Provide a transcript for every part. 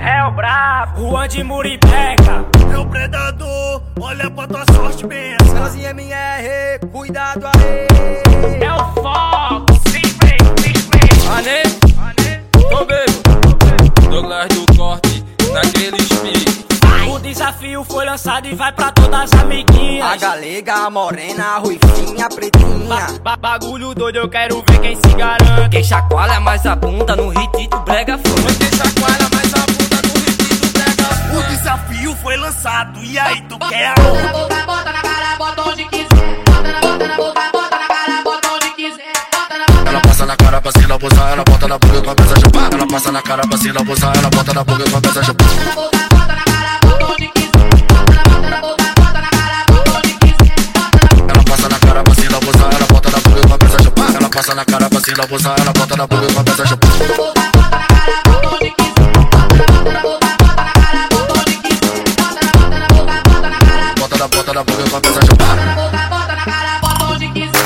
É o brabo, Juan de Muribeca. É o predador, olha pra tua sorte, benção. Elas MR, cuidado aí. É o foco, sempre. Ané, ô bebo, Douglas do corte, naquele speed. O desafio foi lançado e vai pra todas as amiguinhas. A galega, a morena, a ruivinha, a pretinha. Bagulho doido, eu quero ver quem se garante. Quem chacoalha mais a bunda no hit do brega funk. Quem chacoalha mais a bunda no hit do brega funk. O desafio foi lançado, e aí tu quer Bota na boca, bota na cara, bota onde quiser. Bota na boca, bota na cara, bota onde quiser. Bota na boca. Ela passa na cara pra se abusar, ela bota na boca e começa a chupar. Ela passa na cara pra se abusar, ela bota na boca e começa a chupar. Bota na boca, bota na cara, bota onde quiser. Bota na boca, bota na cara, bota onde quiser. Ela passa na cara pra se abusar, ela bota na boca e começa a chupar. Ela passa na cara pra se abusar, ela bota na boca e começa a chupar. Bota na boca, bota na cara, bota onde quiser. Bota na boca, bota na cara, bota onde quiser. Bota na boca, bota na cara. Bota na boca e começa a chupar. Bota na boca, bota na cara, bota onde quiser.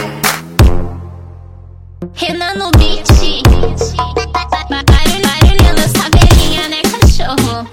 Renan no beat. Barulhando essa velhinha, né, cachorro?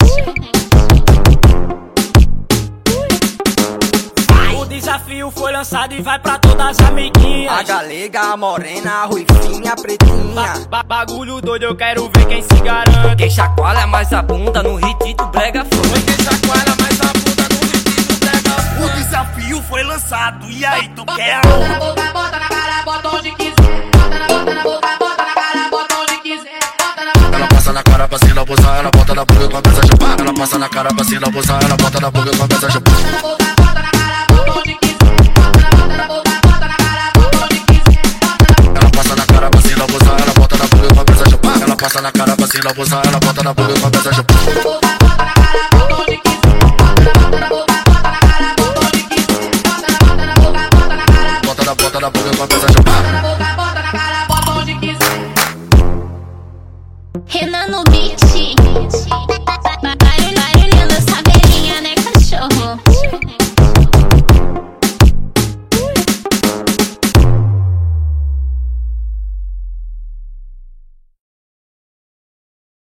O desafio foi lançado e vai pra todas as amiguinhas. A galega, a morena, a ruivinha, a pretinha. Bagulho doido, eu quero ver quem se garante. Quem chacoalha mais a bunda no hit do brega funk. Quem chacoalha mais a bunda no hit do brega funk. O desafio foi lançado, e aí tu quer Bota na boca, bota na cara, bota onde quiser. Bota na boca, bota na cara, bota onde quiser. Bota na boca. Ela passa na cara pra se abusar, ela bota na boca e começa a chupar. Ela passa na cara pra se abusar, ela bota na boca e começa a chupar. Bota na boca, bota na cara, bota onde quiser. Bota na boca, bota na cara, bota onde quiser. Ela passa na cara pra se abusar, ela bota na boca e começa a chupar. Ela passa na cara pra se abusar, ela bota na boca e começa a chupar. Bota na boca, bota na cara, bota onde quiser. Bota na boca, bota na cara, bota onde quiser. Bota na boca, bota na cara. Bota na boca e começa a chupar. Bota na boca, bota na cara, bota onde quiser. Renan no beat.